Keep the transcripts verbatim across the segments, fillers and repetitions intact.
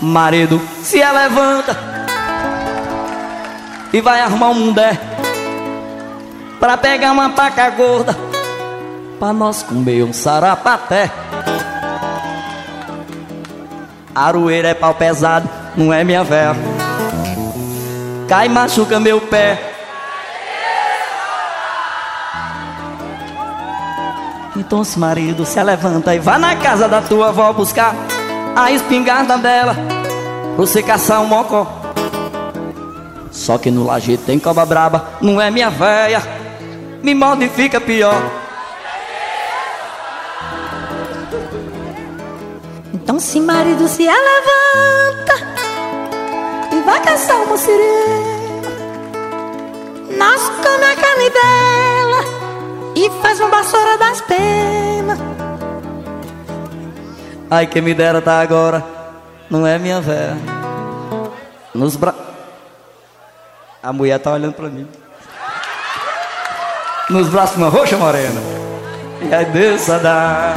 marido se levanta e vai arrumar um mundé pra pegar uma paca gorda pra nós comer um sarapaté. Aroeira é pau pesado, não é minha véia. Cai e machuca meu pé. Então se marido se levanta e vai na casa da tua avó buscar a espingarda dela pra você caçar um mocó. Só que no lajedo tem cobra braba, não é minha véia. Me morde e fica pior. Então se marido se levanta e vai caçar uma sirena, nós come a carne dela e faz uma vassoura das penas. Ai, quem me dera tá agora, não é minha véia. Nos bra... A mulher tá olhando pra mim. Nos braços de uma roxa morena. E aí desça da...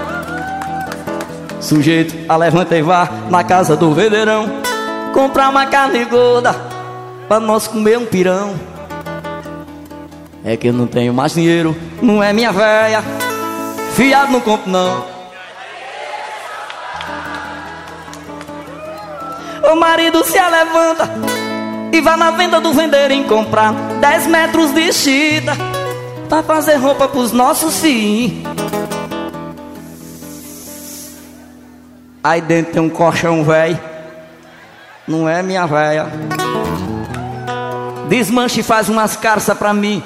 Sujeito a levanta e vá na casa do vendeirão comprar uma carne gorda pra nós comer um pirão. É que eu não tenho mais dinheiro, não é minha véia. Fiado não compro não. O marido se levanta e vai na venda do vendeirinho comprar dez metros de chita pra fazer roupa pros nossos filhos. Aí dentro tem um colchão velho, não é minha véia. Desmancha e faz umas carças pra mim.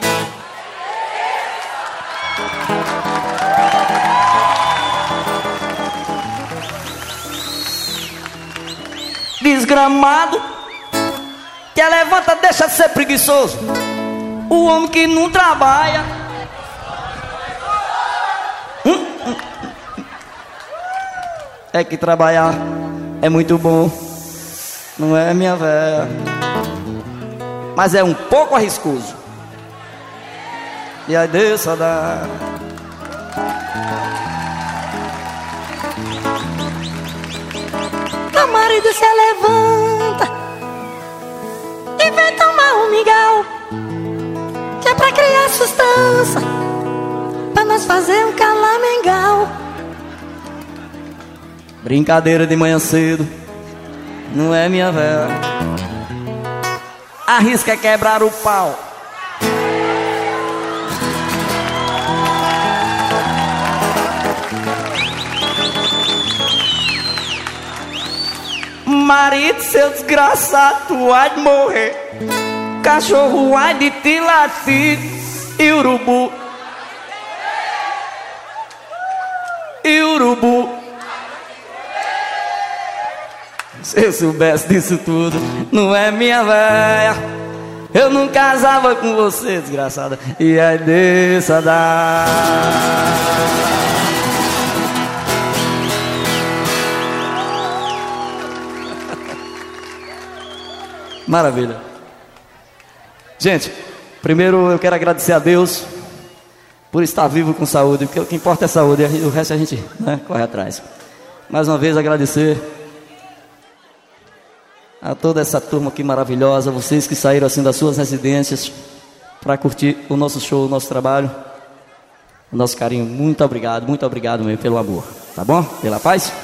Desgramado, que levanta deixa de ser preguiçoso. O homem que não trabalha. hum, hum. É que trabalhar é muito bom, não é minha véia. Mas é um pouco arriscoso. E aí desça da... O marido se levanta e vem tomar um mingau, que é pra criar sustância, pra nós fazer um calamengal. Brincadeira de manhã cedo, não é minha véia. Arrisca quebrar o pau. Marido, seu desgraçado, tu vai de morrer. Cachorro vai de te latir. E urubu E urubu Se eu soubesse disso tudo, não é minha véia, eu não casava com você, desgraçada. E aí desça da... Maravilha. Gente, primeiro eu quero agradecer a Deus por estar vivo com saúde, porque o que importa é saúde, o resto a gente, né, corre atrás. Mais uma vez agradecer a toda essa turma aqui maravilhosa, vocês que saíram assim das suas residências para curtir o nosso show, o nosso trabalho, o nosso carinho. Muito obrigado, muito obrigado mesmo pelo amor, tá bom? Pela paz.